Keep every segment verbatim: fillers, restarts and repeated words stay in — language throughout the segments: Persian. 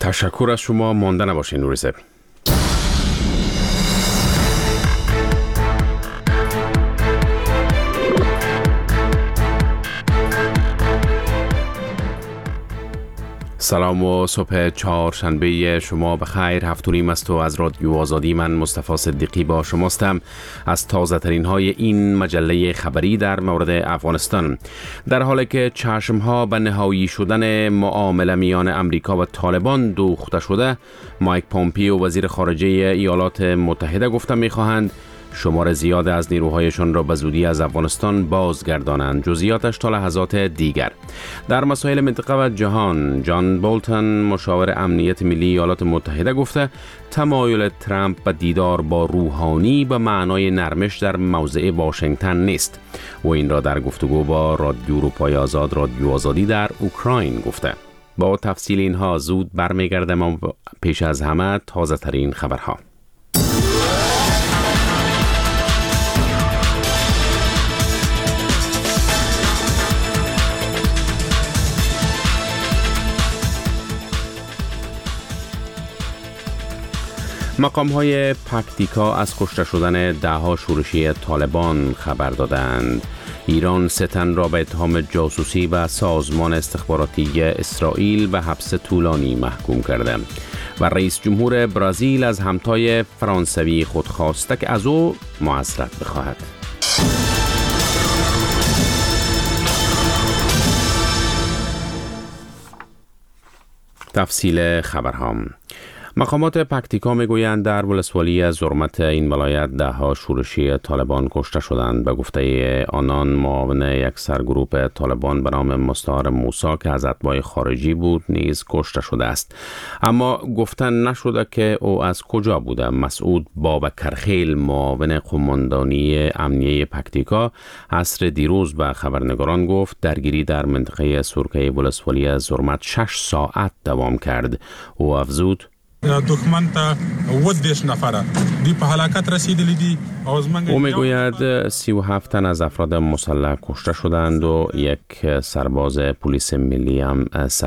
تشکر از شما. مانده نباشین نوریزه. سلام و صبح چهارشنبه شما بخیر. هفت و نیم است و از رادیو آزادی من مصطفی صدیقی با شماستم. از تازه ترین های این مجله خبری در مورد افغانستان. در حالی که چشم ها به نهایی شدن معامله میان امریکا و طالبان دوخته شده، مایک پومپیو وزیر خارجه ایالات متحده گفته میخواهند شمار زیاد از نیروهایشان را به زودی از افغانستان بازگردانند. جزئیاتش تا لحظات دیگر. در مسائل منطقه و جهان، جان بولتن مشاور امنیت ملی ایالات متحده گفته تمایل ترامپ به دیدار با روحانی به معنای نرمش در موضع واشنگتن نیست و این را در گفتگو با رادیو اروپای آزاد رادیو آزادی در اوکراین گفته. با تفصیل اینها زود برمیگردم، اما پیش از همه تازه ترین خبرها. مقام های پکتیکا از کشته شدن دهها شورشی طالبان خبر دادند. ایران سه تن را به اتهام جاسوسی و سازمان استخباراتی اسرائیل به حبس طولانی محکوم کرده و رئیس جمهور برزیل از همتای فرانسوی خود خواسته که از او معذرت بخواهد. تفصیل خبرها. مقامات پکتیکا میگویند در ولسوالی زرمت این ولایت ده ها شورشی طالبان کشته شدند. به گفته آنان معاون یک سرگروه طالبان به نام مستعار موسی که از اتباع خارجی بود نیز کشته شده است، اما گفتن نشده که او از کجا بوده. مسعود بابکرخیل معاون قماندانی امنیه پکتیکا عصر دیروز به خبرنگاران گفت درگیری در منطقه سرکه ولسوالی زرمت شش ساعت دوام کرد. او افزود دښمن ته ودش نفره دی په هلاکت رسیدلی دی. او میگوید سی و هفت تن از افراد مسلح کشته شدند و یک سرباز پلیس ملی هم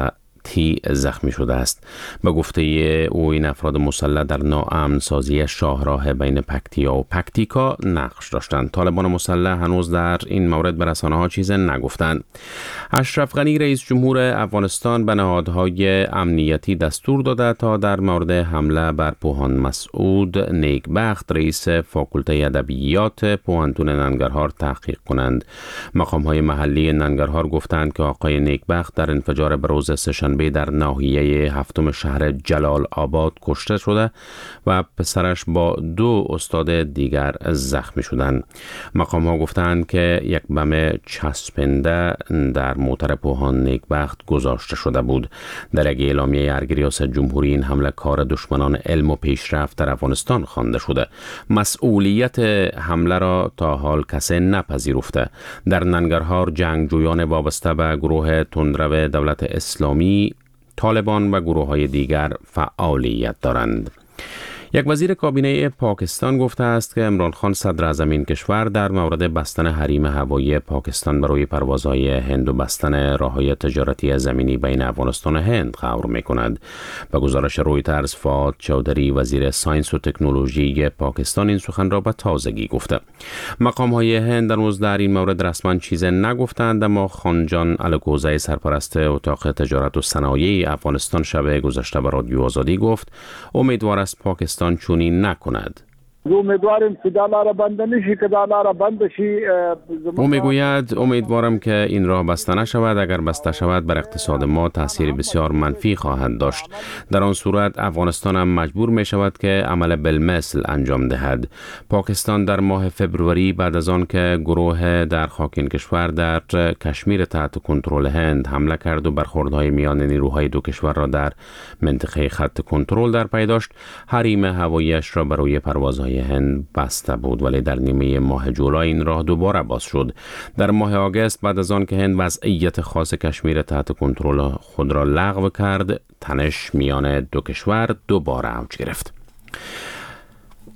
تی زخمی شده است. به گفته او این افراد مسلح در ناامن سازی شاهراه بین پکتیا و پکتیکا نقش داشتند. طالبان مسلح هنوز در این مورد به رسانه‌ها چیز نگفتند. اشرف غنی رئیس جمهور افغانستان به نهادهای امنیتی دستور داده تا در مورد حمله بر پوهان مسعود نیکبخت رئیس فاکولته ادبیات پوهنتون ننگرهار تحقیق کنند. مقام‌های محلی ننگرهار گفتند که آقای نیکبخت در انفجار بروز سه‌شنبه در ناحیه هفتم شهر جلال آباد کشته شده و پسرش با دو استاد دیگر زخمی شدند. مقام ها گفتند که یک بم چسبنده در موتر پوهان نیکبخت گذاشته شده بود. در یک اعلامیه ارگ ریاست جمهوری این حمله کار دشمنان علم و پیشرفت در افغانستان خوانده شده. مسئولیت حمله را تا حال کسی نپذیرفته. در ننگرهار جنگجویان وابسته به گروه تندرو دولت اسلامی، طالبان و گروه های دیگر فعالیت دارند. یک وزیر کابینه پاکستان گفته است که عمران خان صدر اعظم این کشور در مورد بستن حریم هوایی پاکستان برای پروازهای هند و بستن راههای تجارتی زمینی بین افغانستان و هند غور می‌کند. به گزارش رویترز، فؤاد چودری وزیر ساینس و تکنولوژی پاکستان این سخن را به تازگی گفته. مقام‌های هند هنوز در این مورد رسما چیزی نگفتند، اما خانجان الکوزی سرپرست اتاق تجارت و صنایع افغانستان شب گذشته به رادیو آزادی گفت امیدوار است پاکستان چونین نکند. امیدوارم که دلار بند نشی که دلار بند شی. او میگوید امیدوارم که این راه بسته نشود. اگر بسته شود بر اقتصاد ما تاثیر بسیار منفی خواهد داشت. در آن صورت افغانستان هم مجبور می شود که عمل بالمثل انجام دهد. پاکستان در ماه فبروری بعد از آن که گروه در خاک این کشور در کشمیر تحت کنترل هند حمله کرد و برخوردهای میان نیروهای دو کشور را در منطقه خط کنترل در پی داشت، حریم هواییش را برای پروازهای هند بسته بود، ولی در نیمه ماه جولای این راه دوباره باز شد. در ماه آگوست بعد از آن که هند وضعیت خاص کشمیر تحت کنترل خود را لغو کرد، تنش میان دو کشور دوباره اوج گرفت.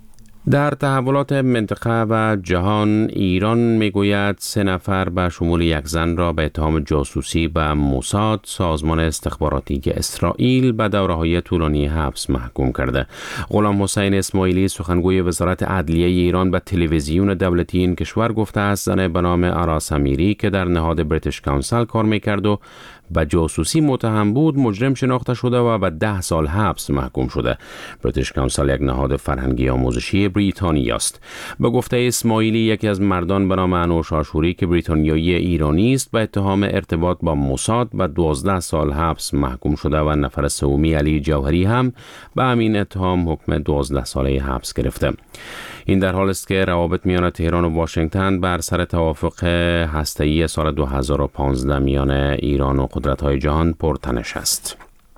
در تحولات منطقه و جهان، ایران میگوید سه نفر به شمول یک زن را به اتهام جاسوسی به موساد، سازمان استخباراتی اسرائیل، به دوره‌های طولانی حبس محکوم کرده. غلام حسین اسماعیلی سخنگوی وزارت عدلیه ایران به تلویزیون دولتی این کشور گفته است زن به نام آراس امیری که در نهاد بریتیش کانسل کار میکرد و به جاسوسی متهم بود مجرم شناخته شده و به ده سال حبس محکوم شده. بریتیش کانسل یک نهاد فرهنگی آموزشی بریتانیایی است. به گفته اسماعیلی یکی از مردان به نام انوش آشوری که بریتانیایی ایرانی است به اتهام ارتباط با موساد به دوازده سال حبس محکوم شده و نفر سومی علی جوهری هم به همین اتهام حکم دوازده ساله حبس گرفته. این در حال است که روابط میان تهران و واشنگتن بر سر توافق هسته‌ای سال دو هزار و پانزده میان ایران و قدرت‌های جهان پرتنش است.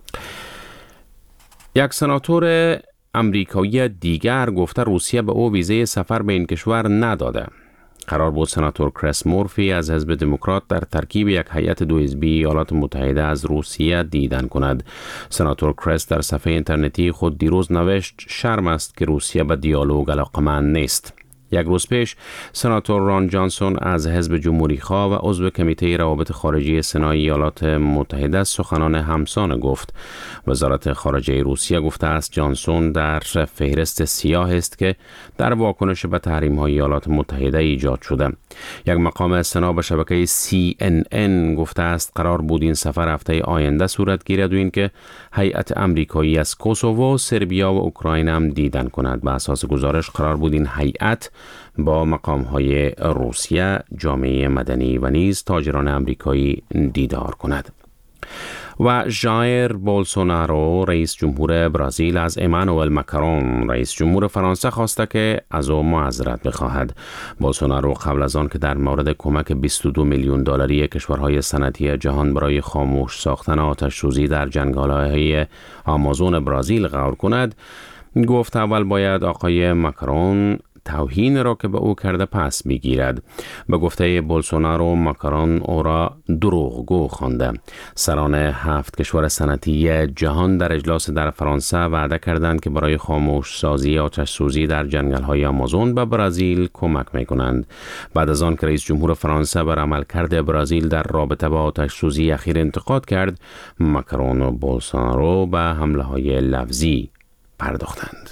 یک سناتور امریکایی دیگر گفته روسیه به او ویزه سفر به این کشور نداده. قرار بود سناتور کریس مورفی از حزب دموکرات در ترکیب یک هیئت دو حزبی ایالات متحده از روسیه دیدن کند. سناتور کریس در صفحه اینترنتی خود دیروز نوشت شرم است که روسیه به دیالوگ علاقه‌مند نیست. یک روز پیش سناتور ران جانسون از حزب جمهوری‌خواه و عضو کمیته روابط خارجی سنای ایالات متحده سخنان همسان گفت. وزارت خارجه روسیه گفته است جانسون در فهرست سیاه است که در واکنش به تحریم‌های ایالات متحده ایجاد شده. یک مقام سنا به شبکه سی ان ان گفته است قرار بود این سفر هفته آینده صورت گیرد و اینکه هیئت آمریکایی از کوسوو، سربیا و اوکراین هم دیدن کند. به اساس گزارش قرار بود این هیئت با مقام‌های روسیه، جامعه مدنی و نیز تاجران آمریکایی دیدار کند. و ژایر بولسونارو رئیس جمهور برزیل از امانوئل ماکرون رئیس جمهور فرانسه خواسته که از او معذرت بخواهد. بولسونارو قبل از آن که در مورد کمک بیست و دو میلیون دلاری کشورهای صنعتی جهان برای خاموش ساختن آتش سوزی در جنگل‌های آمازون برزیل غور کند، گفت اول باید آقای ماکرون توهین را که به او کرده پس بگیرد. به گفته بولسونارو ماکرون او را دروغگو خوانده. سران هفت کشور صنعتی جهان در اجلاس در فرانسه وعده کردند که برای خاموش سازی آتش سوزی در جنگل‌های آمازون به برزیل کمک می‌کنند. بعد از آن که رئیس جمهور فرانسه بر عملکرد برزیل در رابطه با آتش سوزی اخیر انتقاد کرد، ماکرون و بولسونارو به حمله‌های لفظی پرداختند.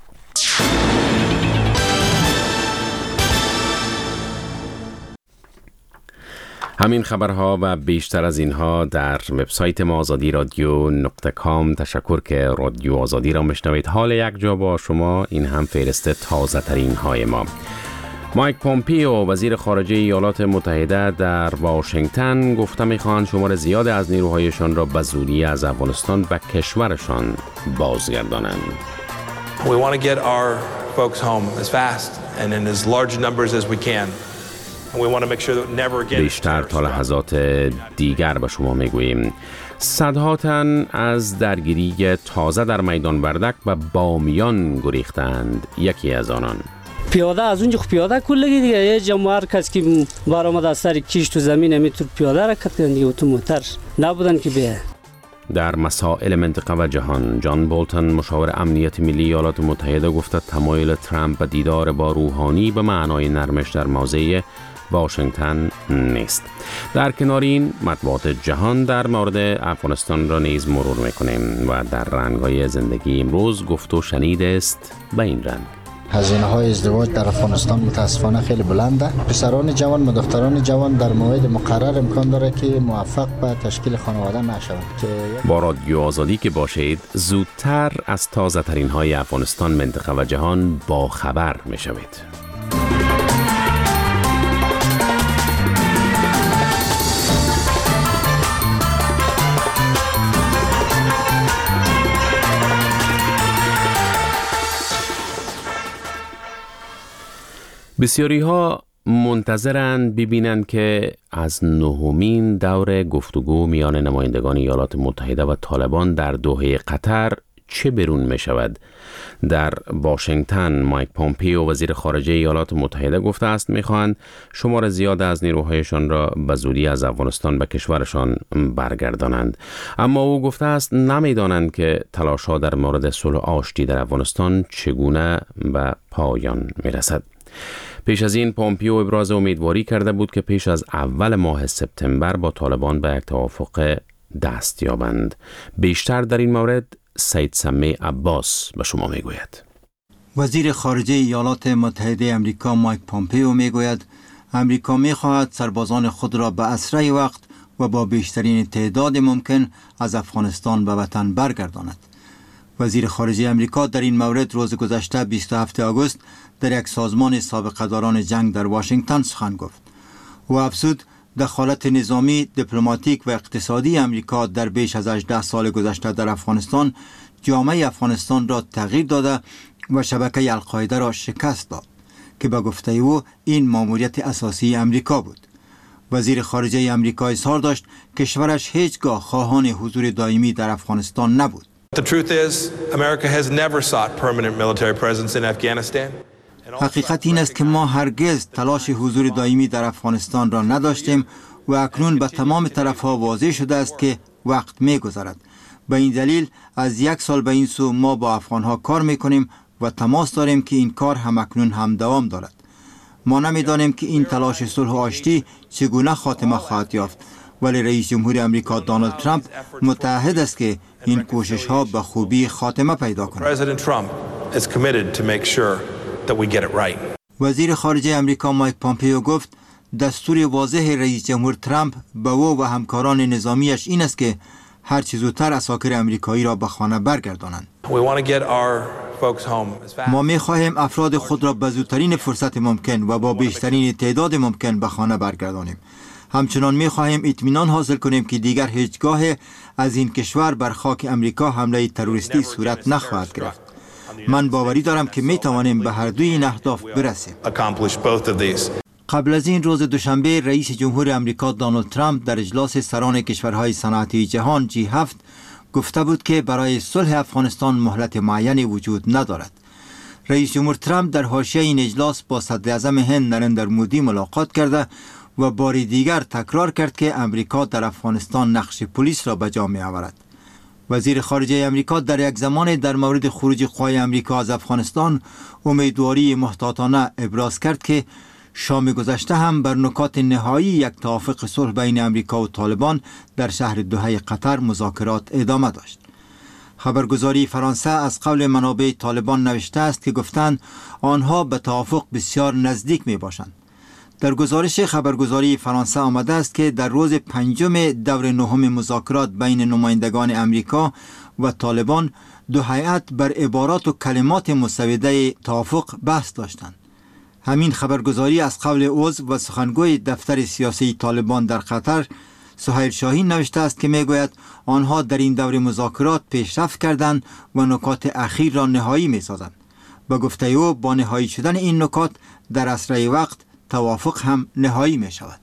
همین خبرها و بیشتر از اینها در وبسایت ما آزادی رادیو نقطه کام. تشکر که رادیو آزادی را میشنوید. حال یک جا با شما، این هم فهرست تازه ترین های ما. مایک پومپیو وزیر خارجه ایالات متحده در واشنگتن گفته میخواهند شمار زیاد از نیروهایشان را به زودی از افغانستان به کشورشان بازگردانند. We want to get our folks home as fast and in as large numbers as we can. بیشتر تا لحظات دیگر به شما میگوییم. صدها تن از درگیری تازه در میدان وردک و بامیان گریختند. یکی از آنان پیاده از اونجا پیاده کلگی دیگه یه جمع هر کس که برآمد از سر کیش تو زمین میتونه پیاده حرکت کنه دیگه، اتوماتر نبودن که بیه. در مسائل منطقه و جهان، جان بولتن مشاور امنیت ملی ایالات متحده گفته تمایل ترامپ به دیدار با روحانی به معنای نرمش در موضع واشنگتن نیست. در کنار این مطبوعات جهان در مورد افغانستان را نیز مرور میکنیم و در رنگ‌های زندگی امروز گفت و شنید است به این رنگ: هزینه های ازدواج در افغانستان متاسفانه خیلی بلنده. پسران جوان و دختران جوان در موعد مقرر امکان داره که موفق به تشکیل خانواده نشوند. با رادیو آزادی که باشید زودتر از تازه ترین های افغانستان، منطقه و جهان با خبر میشوید. بسیاری ها منتظرند ببینند که از نهمین دور گفتگو میان نمایندگان ایالات متحده و طالبان در دوحه قطر چه بیرون می شود؟ در واشنگتن مایک پومپیو وزیر خارجه ایالات متحده گفته است میخواهند شمار زیاد از نیروهایشان را به زودی از افغانستان به کشورشان برگردانند. اما او گفته است نمیدانند که تلاش‌ها در مورد صلح آشتی در افغانستان چگونه به پایان میرسد. پیش از این پومپیو ابراز امیدواری کرده بود که پیش از اول ماه سپتامبر با طالبان به یک توافق دست یابند. بیشتر در این مورد سید سمی عباس به شما میگوید. وزیر خارجه ایالات متحده امریکا مایک پومپیو میگوید امریکا میخواهد سربازان خود را به اسرع وقت و با بیشترین تعداد ممکن از افغانستان به وطن برگرداند. وزیر خارجه امریکا در این مورد روز گذشته بیست و هفتم آگوست در یک سازمان سابقه داران جنگ در واشنگتن سخن گفت. او افزود دخالت نظامی، دیپلماتیک و اقتصادی امریکا در بیش از هجده سال گذشته در افغانستان جامعه افغانستان را تغییر داده و شبکه القاعده را شکست داد که به گفته او این ماموریت اساسی امریکا بود. وزیر خارجه امریکا اظهار داشت کشورش هیچگاه خواهان حضور دائمی در افغانستان نبود. The truth is, America has never sought permanent military presence in Afghanistan. حقیقت این است که ما هرگز تلاش حضور دائمی در افغانستان را نداشتیم و اکنون به تمام طرفها واضح شده است که وقت می گذرد. به این دلیل از یک سال به این سو ما با افغانها کار می کنیم و تماس داریم که این کار هم اکنون هم دوام دارد. ما نمی دانیم که این تلاش صلح و آشتی چگونه خاتمه خواهد یافت، ولی رئیس جمهور امریکا دونالد ترامپ متعهد است که این کوشش ها به خوبی خاتمه پیدا کند. وزیر خارجه امریکا مایک پومپیو گفت دستور واضح رئیس جمهور ترامپ به او و همکاران نظامیش این است که هر چه زودتر اساکر امریکایی را به خانه برگردانند. ما می خواهیم افراد خود را به زودترین فرصت ممکن و با بیشترین تعداد ممکن به خانه برگردانیم. همچنان می خواهیم اطمینان حاصل کنیم که دیگر هیچگاه از این کشور بر خاک امریکا حمله تروریستی صورت نخواهد گرفت. من باوری دارم که می توانیم به هر دوی این اهداف برسیم. قبل از این روز دوشنبه رئیس جمهور امریکا دونالد ترامپ در اجلاس سران کشورهای صنعتی جهان جی هفت گفته بود که برای صلح افغانستان مهلت معینی وجود ندارد. رئیس جمهور ترامپ در حاشیه این اجلاس با صدر اعظم هند نریندر مودی ملاقات کرده و بار دیگر تکرار کرد که امریکا در افغانستان نقش پلیس را به جا می آورد. وزیر خارجه امریکا در یک زمان در مورد خروج قوای امریکا از افغانستان امیدواری محتاطانه ابراز کرد که شام گذشته هم بر نکات نهایی یک توافق صلح بین امریکا و طالبان در شهر دوحه قطر مذاکرات ادامه داشت. خبرگزاری فرانسه از قول منابع طالبان نوشته است که گفتند آنها به توافق بسیار نزدیک می باشند. در گزارش خبرگزاری فرانسه آمده است که در روز پنجم دور نهم مذاکرات بین نمایندگان امریکا و طالبان دو هیئت بر عبارات و کلمات مسوده توافق بحث داشتند. همین خبرگزاری از قول عضو و سخنگوی دفتر سیاسی طالبان در قطر سهیل شاهین نوشته است که میگوید آنها در این دور مذاکرات پیشرفت کردند و نکات اخیر را نهایی می‌سازند. با گفته او با نهایی شدن این نکات در اسرع وقت توافق هم نهایی می شود.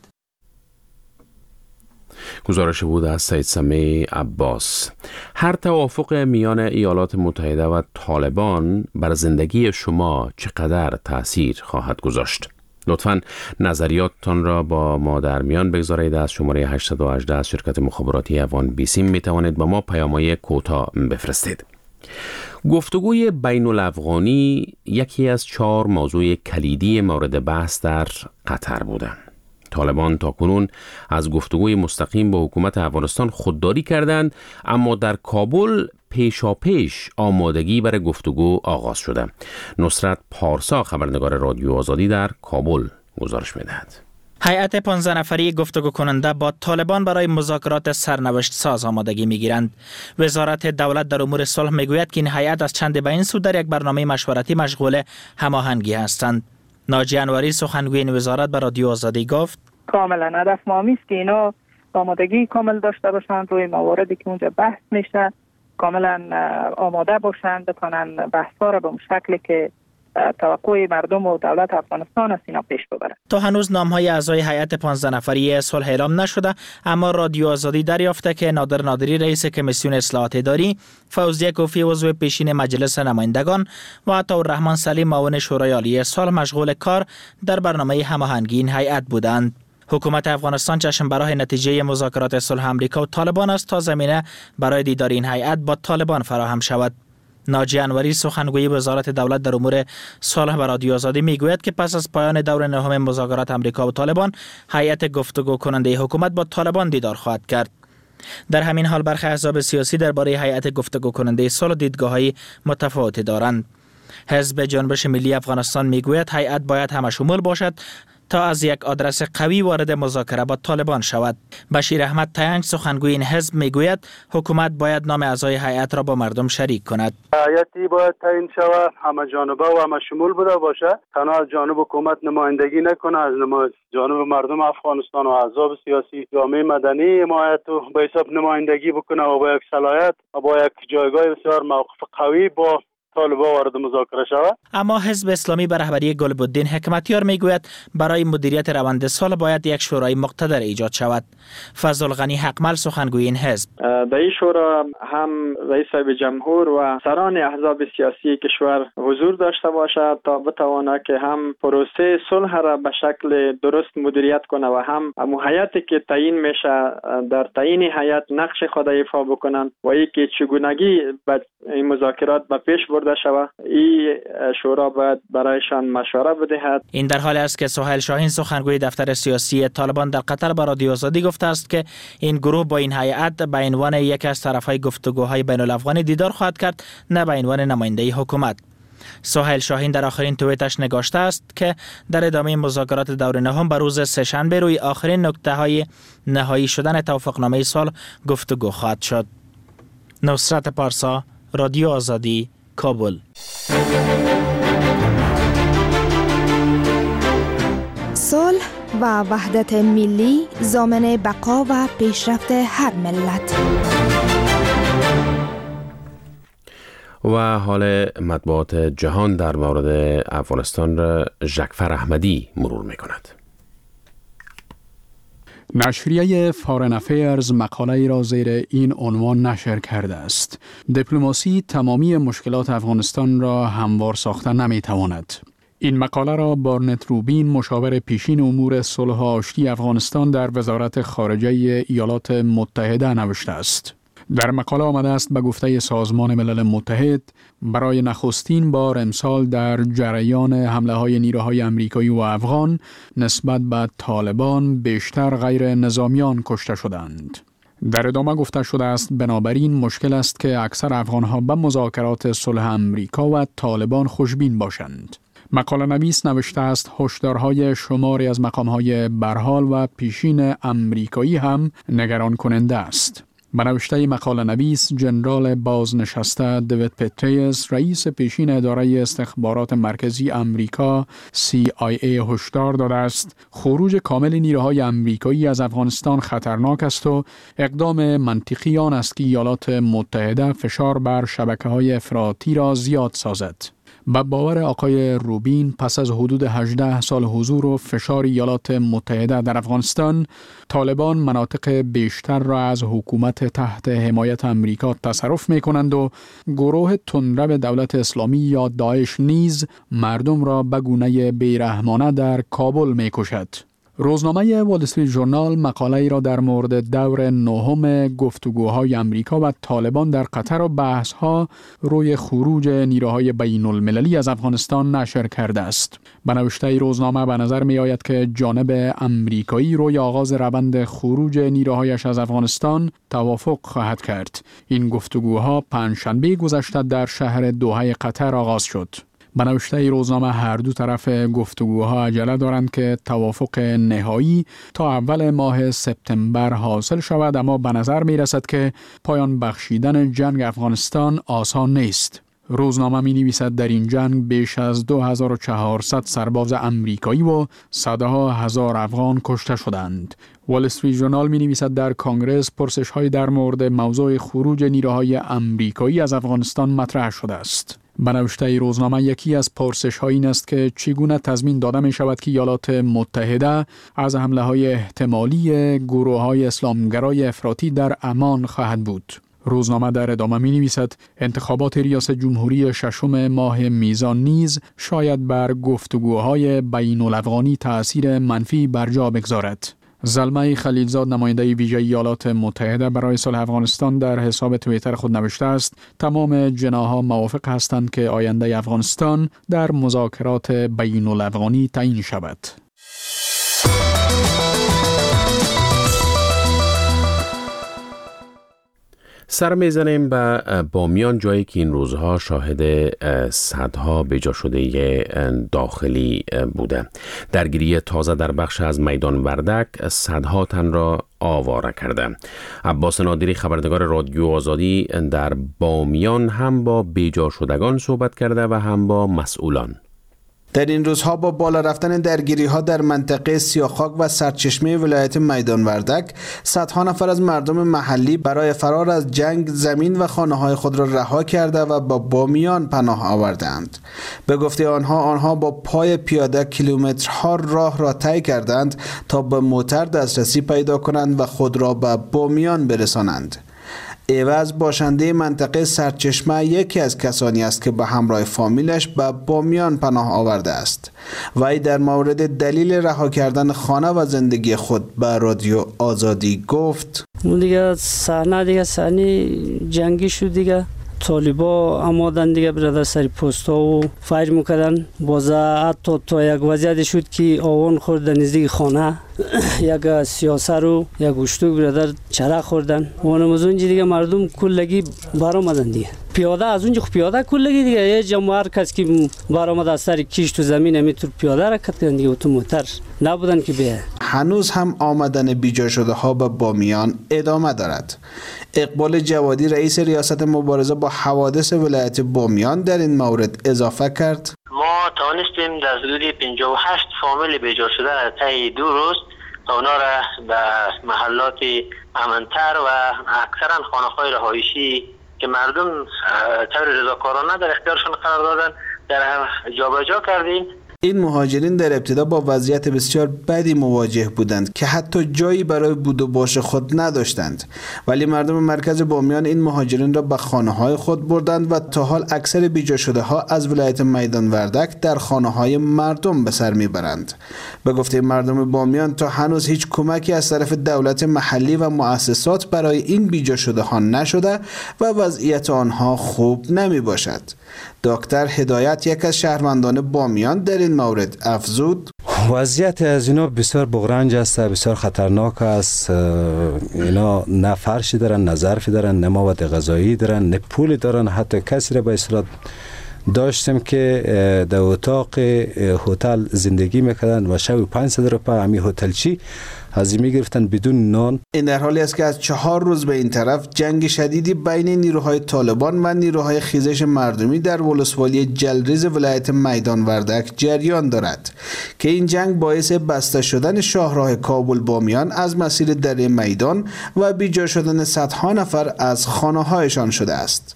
گزارش بود از سید سمی عباس. هر توافق میان ایالات متحده و طالبان بر زندگی شما چقدر تأثیر خواهد گذاشت؟ لطفاً نظریاتتان را با ما در میان بگذارید. از شماره هشت یک هشت از شرکت مخابراتی افغان بیسیم می توانید با ما پیام‌های کوتاه بفرستید. گفتگوی بین الافغانی یکی از چهار موضوع کلیدی مورد بحث در قطر بودند. طالبان تاکنون از گفتگوی مستقیم با حکومت افغانستان خودداری کردند، اما در کابل پیشاپیش آمادگی برای گفتگو آغاز شده. نصرت پارسا خبرنگار رادیو آزادی در کابل گزارش می‌دهد. هیئت پانزده نفری گفتگو کننده با طالبان برای مذاکرات سرنوشت ساز آمادگی می‌گیرند. وزارت دولت در امور صلح می‌گوید که این هیئت از چند به این سو در یک برنامه مشورتی مشغول هماهنگی هستند. ناجی انوری سخنگوی این وزارت به رادیو آزادی گفت کاملا هدف ما است که اینا آمادگی کامل داشته باشند روی مواردی که اونجا بحث میشه، کاملا آماده باشند بتونن بحث‌ها را به اون شکلی که توقع مردم و دولت افغانستان است اینا پیش ببره. تا هنوز نام‌های اعضای هیئت پانزده نفری صلح اعلام نشده، اما رادیو آزادی دریافته که نادر نادری رئیس کمیسیون اصلاحات اداری، فوزیه کوفی عضو پیشین مجلس نمایندگان و عطاالرحمن سلیم معاون شورای عالی صلح مشغول کار در برنامه هماهنگی این هیئت بودند. حکومت افغانستان چشم برای نتیجه مذاکرات صلح امریکا و طالبان است تا زمینه برای دیدار این هیئت با طالبان فراهم شود. ناجی انوری سخنگوی وزارت دولت در امور صلح به رادیو آزادی میگوید که پس از پایان دور نهم مذاکرات امریکا و طالبان، هیئت گفتگو کننده حکومت با طالبان دیدار خواهد کرد. در همین حال برخی احزاب سیاسی درباره هیئت گفتگو کننده صلح دیدگاه‌های متفاوتی دارند. حزب جنبش ملی افغانستان میگوید هیئت باید همشمول باشد تا از یک آدرس قوی وارد مذاکره با طالبان شود. بشیر احمد تینج سخنگوی این حزب میگوید حکومت باید نام اعضای هیئت را با مردم شریک کند. هیئتی باید تعیین شود، همه جانبه و همه شمول بوده باشه، تنها از جانب حکومت نمایندگی نکنه، از جانب مردم افغانستان و احزاب سیاسی، جامعه مدنی حمایت و به حساب نمایندگی بکنه و با یک صلاحیت و با یک جایگاه بسیار موقف قوی با طالبان وارد مذاکره شود. اما حزب اسلامی به رهبری گلبالدین حکمتیار میگوید برای مدیریت روند صلح باید یک شورای مقتدر ایجاد شود. فضل غنی حقمل سخنگوی این حزب: در این شورا هم رئیس صاحب جمهور و سران احزاب سیاسی کشور حضور داشته باشد تا بتواند که هم پروسه صلح را به شکل درست مدیریت کنه و هم هیئتی که تعیین میشه در تعیین هیئت نقش خود ایفا بکنند و اینکه چگونگی به این مذاکرات به پیش برده شود. این شورا باید برایشان مشوره بدهد. این در حالی است که سهیل شاهین سخنگوی دفتر سیاسی طالبان در قطر به رادیو آزادی گفته است که این گروه با این هیئت به عنوان یکی از طرفهای گفتگوهای بین الافغانی دیدار خواهد کرد، نه به عنوان نماینده حکومت. سهیل شاهین در آخرین توییتش نگاشته است که در ادامه مذاکرات دور نهم به روز سه‌شنبه روی آخرین نکته‌های نهایی شدن توافقنامه صلح گفتگو خواهد شد. نصرت پارسا، رادیو آزادی، کابل. صلح و وحدت ملی ضامن بقا و پیشرفت هر ملت. و حال مطبوعات جهان در مورد افغانستان را ژکفر احمدی مرور می کند. نشریه فارن افیرز مقاله را زیر این عنوان نشر کرده است: دیپلماسی تمامی مشکلات افغانستان را هموار ساخته نمی تواند. این مقاله را بارنت روبین، مشاور پیشین امور صلح و آشتی افغانستان در وزارت خارجه ایالات متحده نوشته است. در مقاله آمده است به گفته سازمان ملل متحد برای نخستین بار امسال در جریان حمله های نیروهای امریکایی و افغان نسبت به طالبان بیشتر غیر نظامیان کشته شدند. در ادامه گفته شده است بنابراین مشکل است که اکثر افغانها به مذاکرات صلح امریکا و طالبان خوشبین باشند. مقاله نویس نوشته است هشدارهای شماری از مقامهای برحال و پیشین امریکایی هم نگران کننده است. به نوشته مقاله نویس، جنرال بازنشسته دیوید پتریس، رئیس پیشین اداره استخبارات مرکزی امریکا سی آی ای هشدار داده است خروج کامل نیروهای امریکایی از افغانستان خطرناک است و اقدام منطقی آن است که ایالات متحده فشار بر شبکه‌های افراطی را زیاد سازد. به باور آقای روبین، پس از حدود هجده سال حضور و فشار ایالات متحده در افغانستان، طالبان مناطق بیشتر را از حکومت تحت حمایت امریکا تصرف می کنند و گروه تندرو دولت اسلامی یا داعش نیز مردم را به گونه بیرحمانه در کابل می کشد. روزنامه وال استریت ژورنال مقاله ای را در مورد دور نهم گفتگوهای امریکا و طالبان در قطر و بحث‌ها روی خروج نیروهای بین المللی از افغانستان نشر کرده است. به نوشته روزنامه به نظر می آید که جانب امریکایی روی آغاز روند خروج نیروهایش از افغانستان توافق خواهد کرد. این گفتگوها پنجشنبه گذشته در شهر دوحه قطر آغاز شد. به نوشته روزنامه هر دو طرف گفتگوها عجله دارند که توافق نهایی تا اول ماه سپتامبر حاصل شود، اما به نظر می رسد که پایان بخشیدن جنگ افغانستان آسان نیست. روزنامه می نویسد در این جنگ بیش از دو هزار و چهارصد سرباز امریکایی و صدها هزار افغان کشته شدند. وال استریت ژورنال می نویسد در کنگره پرسش های در مورد موضوع خروج نیروهای امریکایی از افغانستان مطرح شده است. بنوشته روزنامه یکی از پرسش ها این است که چگونه تضمین داده می شود که ایالات متحده از حمله های احتمالی گروه های اسلامگرای افراطی در امان خواهد بود. روزنامه در ادامه می نویسد انتخابات ریاست جمهوری ششم ماه میزان نیز شاید بر گفتگوهای بین الافغانی تأثیر منفی بر جا بگذارد. زلمه خلیلزاد نماینده ویژه ایالات متحده برای صلح افغانستان در حساب توییتر خود نوشته است تمام جناح‌ها موافق هستند که آینده افغانستان در مذاکرات بین الافغانی تعیین شود. سر میزنیم به بامیان، جایی که این روزها شاهد صدها بجا شده داخلی بوده. درگیری تازه در بخش از میدان وردک صدها تن را آواره کرده. عباس نادری خبرنگار رادیو آزادی در بامیان هم با بجا شدگان صحبت کرده و هم با مسئولان. در این روزها با بالا رفتن درگیری ها در منطقه سیاخاک و سرچشمه ولایت میدان وردک، صدها نفر از مردم محلی برای فرار از جنگ زمین و خانه های خود را رها کرده و با بامیان پناه آوردند. به گفته آنها، آنها با پای پیاده کیلومترها راه را طی کردند تا به موتر دسترسی پیدا کنند و خود را به بامیان برسانند. ایواز باشنده منطقه سرچشمه یکی از کسانی است که به همراه فامیلش به بامیان پناه آورده است. وی در مورد دلیل رها کردن خانه و زندگی خود به رادیو آزادی گفت: اون دیگه صحنه دیگه صحنه جنگی شد دیگه. طالبا آمدن دیگه برادر سری پست ها و فایر میکردن. بازه حتی تا یک وضعیت شد که آوان خوردن نزدیک خانه، یک سیاسه رو یک گوشتو برادر چرا خوردن. اونم از اونجا دیگه مردم کلگی برآمدن دیگه. پیاده از اونجا پیاده کلگی دیگه یه جمع هر کس که برآمد از سر کیش تو زمین همیتور پیاده حرکت کردن دیگه. تو موتر نبودن که بیه. هنوز هم آمدن بیجا شده ها به بامیان ادامه دارد. اقبال جوادی رئیس ریاست مبارزه با حوادث ولایت بامیان در این مورد اضافه کرد: ما توانستیم در حدود پنجاه و هشت فامیل بیجا شده طی دو روز اونا را به محلات امن‌تر و اکثرا خانه‌های رهایشی که مردم طور رضاکارانه در اختیارشون قرار دادن در جابجا کردیم. این مهاجرین در ابتدا با وضعیت بسیار بدی مواجه بودند که حتی جایی برای بود و باش خود نداشتند، ولی مردم مرکز بامیان این مهاجرین را به خانه‌های خود بردند و تا حال اکثر بیجا شده ها از ولایت میدان وردک در خانه‌های مردم به سر میبرند. به گفته مردم بامیان تا هنوز هیچ کمکی از طرف دولت محلی و مؤسسات برای این بیجا شده ها نشده و وضعیت آنها خوب نمی باشد. دکتر هدایت، یک از شهروندان بامیان، در این مورد افزود: وضعیت از اینا بسیار بغرنج است، بسیار خطرناک است. اینا نه فرشی دارن، نه ظرفی دارن، نه مواد غذایی دارن، نه پولی دارن. حتی کسی را به اصطلاح داشتم که در اتاق هتل زندگی میکردن و شب پانصد روپیه همی هتلچی از این میگرفتن بدون نان. این در حالی است که از چهار روز به این طرف جنگ شدیدی بین نیروهای طالبان و نیروهای خیزش مردمی در ولسوالی جلریز ولایت میدان وردک جریان دارد که این جنگ باعث بسته شدن شاهراه کابل بامیان از مسیر دره میدان و بیجا شدن صدها نفر از خانه‌هایشان شده است.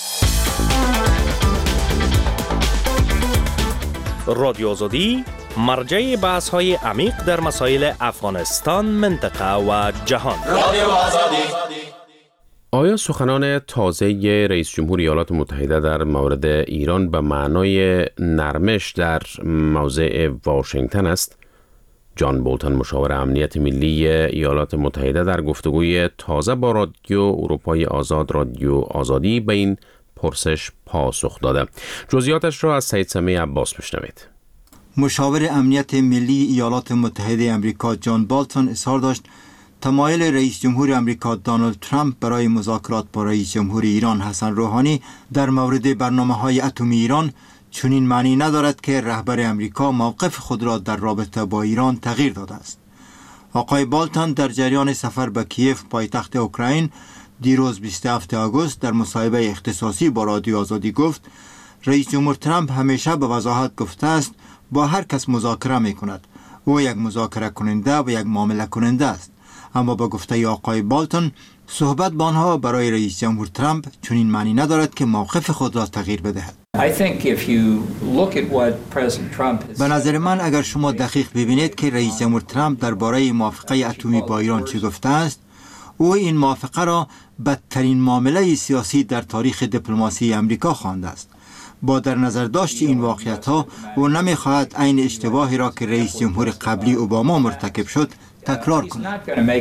رادیو آزادی، مرجع بحث های عمیق در مسائل افغانستان، منطقه و جهان. رادیو آزادی. آیا سخنان تازه رئیس جمهور ایالات متحده در مورد ایران به معنای نرمش در موضع واشنگتن است؟ جان بولتن، مشاور امنیت ملی ایالات متحده، در گفتگوی تازه با رادیو اروپای آزاد رادیو آزادی به این پرسش پاسخ داده. جزئیاتش را از سید سمیع عباس بشنوید. مشاور امنیت ملی ایالات متحده آمریکا جان بولتن اظهار داشت تمایل رئیس جمهور آمریکا دونالد ترامپ برای مذاکرات با رئیس جمهور ایران حسن روحانی در مورد برنامه‌های اتمی ایران چنین معنی ندارد که رهبر آمریکا موقف خود را در رابطه با ایران تغییر داده است. آقای بولتن در جریان سفر به کیف پایتخت اوکراین دیروز بیست و هفتم آگوست در مصاحبه اختصاصی با رادیو آزادی گفت رئیس جمهور ترامپ همیشه به وضاحت گفته است با هر کس مذاکره می کند. او یک مذاکره کننده و یک معامله کننده است. اما با گفته آقای بولتن صحبت با آنها برای رئیس جمهور ترامپ چنین معنی ندارد که موقف خود را تغییر بدهد. I به نظر من اگر شما دقیق ببینید که رئیس جمهور ترامپ درباره موافقه اتمی با ایران چه گفته است، او این موافقه را بدترین معامله سیاسی در تاریخ دیپلماسی امریکا خوانده است. با در نظر داشت این واقعیت‌ها، او نمی‌خواهد عین اشتباهی را که رئیس جمهور قبلی اوباما مرتکب شد تکرار کند.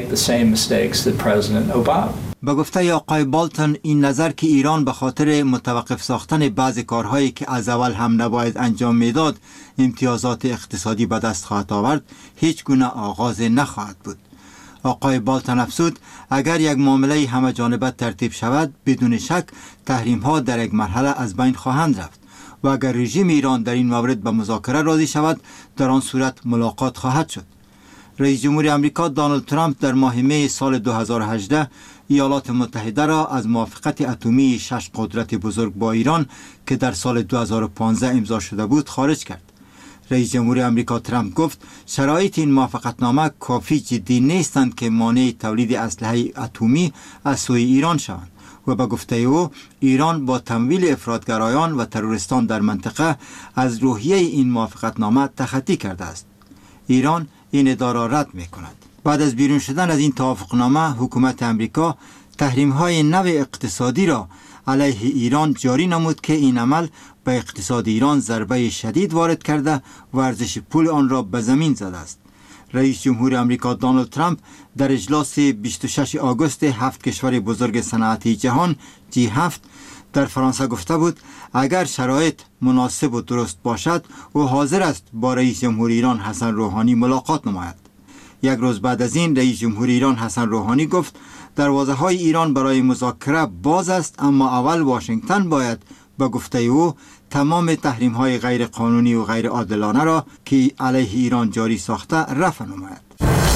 به گفته آقای بالتون، این نظر که ایران به خاطر متوقف ساختن بعض کارهایی که از اول هم نباید انجام میداد امتیازات اقتصادی به دست خواهد آورد، هیچ گونه آغاز نخواهد بود. آقای بالتون افزود اگر یک معامله همه جانبه ترتیب شود، بدون شک تحریم ها در یک مرحله از بین خواهند رفت و اگر رژیم ایران در این مورد به مذاکره راضی شود، در آن صورت ملاقات خواهد شد. رئیس جمهور آمریکا دونالد ترامپ در ماه می سال دو هزار و هجده ایالات متحده را از موافقت اتمی شش قدرت بزرگ با ایران که در سال دو هزار و پانزده امضا شده بود خارج کرد. رئیس جمهور آمریکا ترامپ گفت شرایط این موافقتنامه کافی جدی نیستند که مانع تولید اسلحه اتمی از سوی ایران شوند و به گفته او ایران با تمویل افراطگرایان و تروریستان در منطقه از روحیه این موافقتنامه تخطی کرده است. ایران این ادعا را رد می کند. بعد از بیرون شدن از این توافقنامه، حکومت امریکا تحریم‌های نو اقتصادی را علیه ایران جاری نمود که این عمل به اقتصاد ایران ضربه شدید وارد کرده و ارزش پول آن را به زمین زده است. رئیس جمهور آمریکا دونالد ترامپ در اجلاس بیست و شش آگوست هفت کشور بزرگ صنعتی جهان جی هفت در فرانسه گفته بود اگر شرایط مناسب و درست باشد او حاضر است با رئیس جمهور ایران حسن روحانی ملاقات نماید. یک روز بعد از این رئیس جمهور ایران حسن روحانی گفت دروازه های ایران برای مذاکره باز است، اما اول واشنگتن باید به گفته او تمام تحریم های غیر قانونی و غیر عادلانه را که علیه ایران جاری ساخته رفع نماید.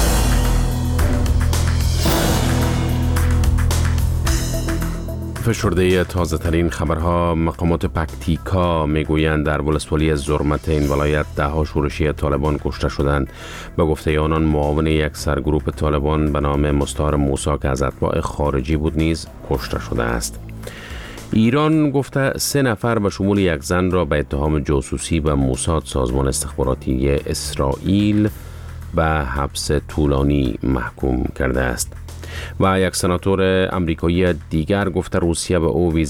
فشرده تازه ترین خبرها، مقامات پکتیکا میگویند در ولسوالی زرمت این ولایت ده ها شورشی طالبان کشته شدند. به گفته آنان معاون یک سرگروپ طالبان به نام مستعار موسی که از اتباع خارجی بود نیز کشته شده است. ایران گفته سه نفر به شمول یک زن را به اتهام جاسوسی و موساد سازمان استخباراتی اسرائیل به حبس طولانی محکوم کرده است. و یک سناتور امریکایی دیگر گفته روسیه به او ویزا